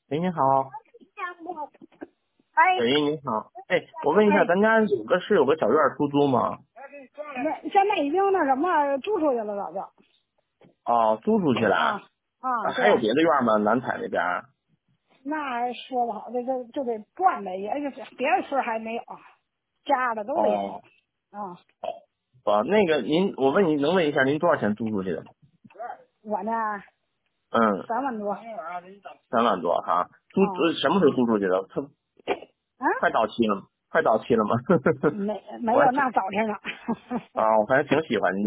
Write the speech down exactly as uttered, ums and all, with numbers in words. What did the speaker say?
喂，你好。 哎， 喂，你好。哎，我问一下， 哎， 咱家有个是有个小院儿出租吗？ 那现在已经那什么租出去了，早就哦，租出去了。 啊啊， 啊， 对， 还有别的院儿吗？南彩那边儿？ 那说不好，这这就得转呗，也就是别的村还没有，家的都得有哦， 啊。 哦，那个您，我问您，能问一下您多少钱租出去的吗？ 我呢嗯， 三万多三万多哈。租啊呃什么时候租出去的？他啊， 快到期了吗？快到期了吗？ 没没我还挺有那早晨了。 啊，我还挺喜欢